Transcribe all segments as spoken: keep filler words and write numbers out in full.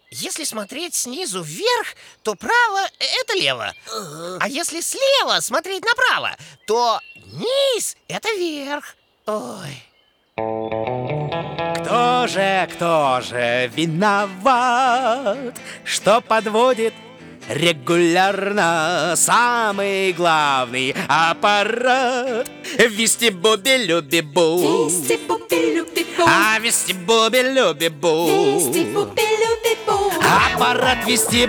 Если смотреть снизу вверх, то право – это лево. А если слева смотреть направо, то низ – это вверх. Ой. Кто же, кто же виноват, что подводит регулярно самый главный аппарат? Вести-буби-люби-бу. Вести-буби-люби-бу. А вести-буби-люби-бу. Вести-буби-люби-бу. Аппарат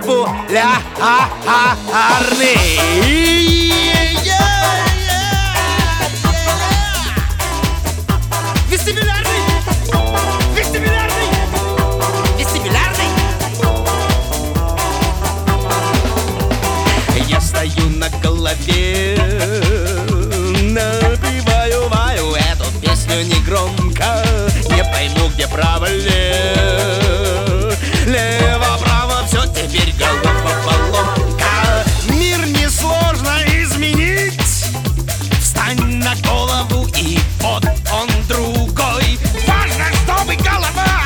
вестибулярный. Вестибулярный! Вестибулярный! Вестибулярный! Я стою на голове, напеваю ваю эту песню негромко. Не пойму, где право-лево, лево-право, все теперь головоломка. Мир несложно изменить. Встань на голову, и вот он другой. Важно, чтобы голова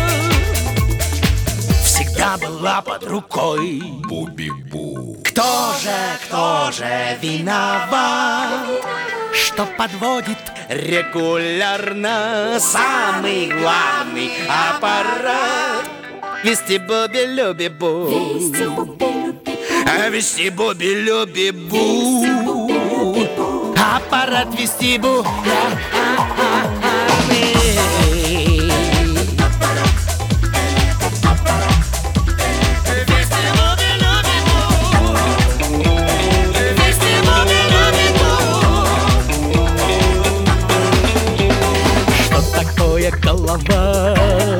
всегда была под рукой. Буби-бу. Кто же, кто же виноват, что подводит регулярно самый главный аппарат? Вести-буби-люби-бу. Вести-буби-люби-бу. А вести-буби-люби-бу. Аппарат вестибулярный. Что такое голова?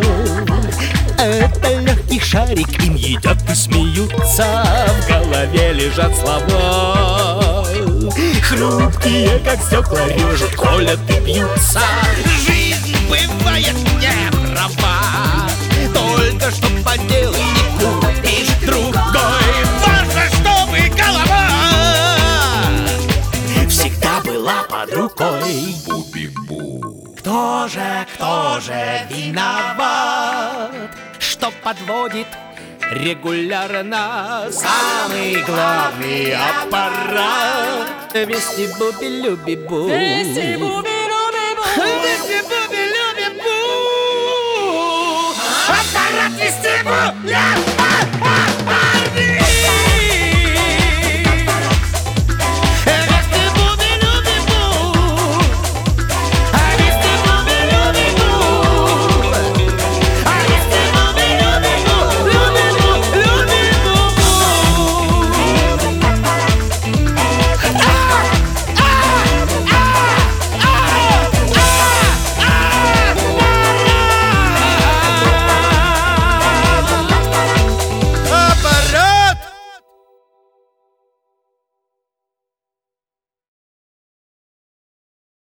Это легкий шарик, им едят и смеются. В голове лежат слова, хрупкие, как стекла, режут, колят и бьются. Жизнь бывает неправа, только что поделай, не купишь другой. Важно, чтобы голова всегда была под рукой. Буби-бу. Кто же, кто же виноват, что подводит регулярно самый главный аппарат? Вести-буби-люби-бу. Вести-буби-люби-бу.